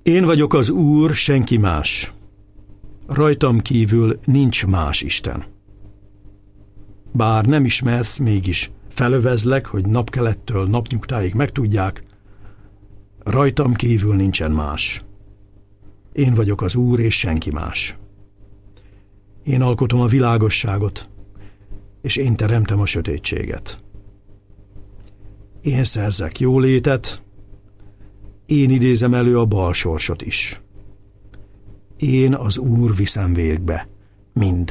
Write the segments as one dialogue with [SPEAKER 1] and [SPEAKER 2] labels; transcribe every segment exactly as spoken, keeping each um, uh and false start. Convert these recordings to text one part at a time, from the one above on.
[SPEAKER 1] Én vagyok az Úr, senki más. Rajtam kívül nincs más Isten. Bár nem ismersz, mégis felövezlek, hogy napkelettől napnyugtáig megtudják, rajtam kívül nincsen más. Én vagyok az Úr, és senki más. Én alkotom a világosságot, és én teremtem a sötétséget. Én szerzek jólétet, én idézem elő a bal sorsot is. Én az Úr viszem végbe mind.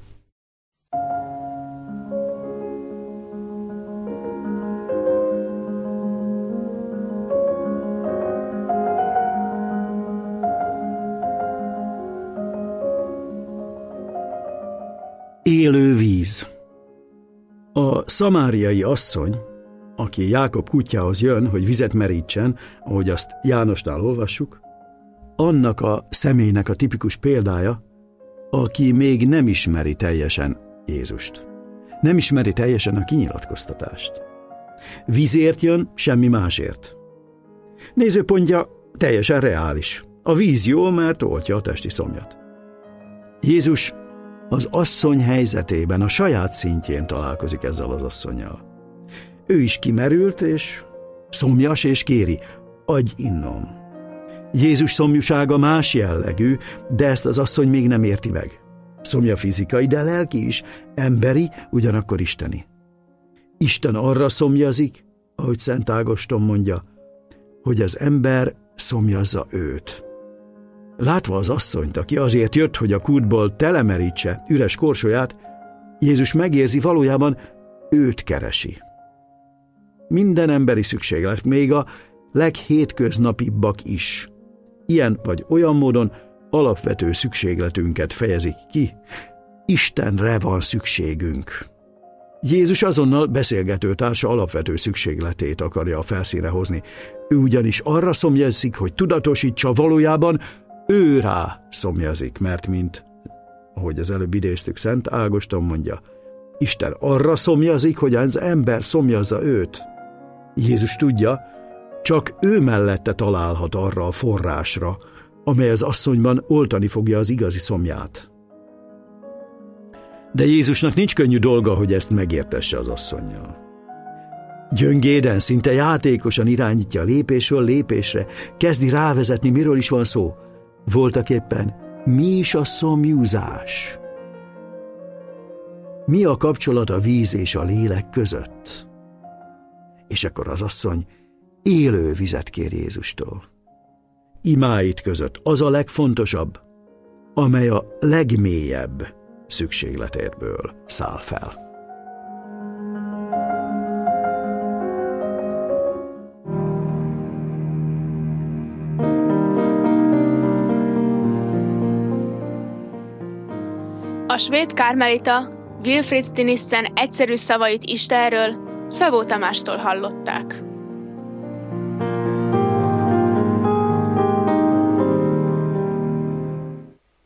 [SPEAKER 1] Élő víz. A szamáriai asszony, aki Jákob kutyához jön, hogy vizet merítsen, ahogy azt Jánosnál olvassuk, annak a személynek a tipikus példája, aki még nem ismeri teljesen Jézust. Nem ismeri teljesen a kinyilatkoztatást. Vízért jön, semmi másért. Nézőpontja teljesen reális. A víz jó, mert oltja a testi szomjat. Jézus az asszony helyzetében, a saját szintjén találkozik ezzel az asszonnyal. Ő is kimerült, és szomjas, és kéri, adj innom. Jézus szomjúsága más jellegű, de ezt az asszony még nem érti meg. Szomja fizikai, de lelki is, emberi, ugyanakkor isteni. Isten arra szomjazik, ahogy Szent Ágoston mondja, hogy az ember szomjazza őt. Látva az asszonyt, aki azért jött, hogy a kútból telemerítse üres korsóját, Jézus megérzi, valójában őt keresi. Minden emberi szükséglet, még a leghétköznapibbak is, ilyen vagy olyan módon alapvető szükségletünket fejezik ki. Istenre van szükségünk. Jézus azonnal beszélgető társa alapvető szükségletét akarja a felszínre hozni. Ő ugyanis arra szomjazik, hogy tudatosítsa, valójában ő rá szomjazik, mert mint, ahogy az előbb idéztük, Szent Ágoston mondja, Isten arra szomjazik, hogy az ember szomjazza őt. Jézus tudja, csak ő mellette találhat arra a forrásra, amely az asszonyban oltani fogja az igazi szomját. De Jézusnak nincs könnyű dolga, hogy ezt megértesse az asszonnyal. Gyöngéden, szinte játékosan irányítja lépésről lépésre, kezdi rávezetni, miről is van szó. Voltaképpen, mi is a szomjúzás? Mi a kapcsolat a víz és a lélek között? És akkor az asszony élő vizet kér Jézustól. Imáit között az a legfontosabb, amely a legmélyebb szükségletérből száll fel.
[SPEAKER 2] A svéd karmelita Wilfrid Stinissen egyszerű szavait Istenről Szabó Tamástól hallották.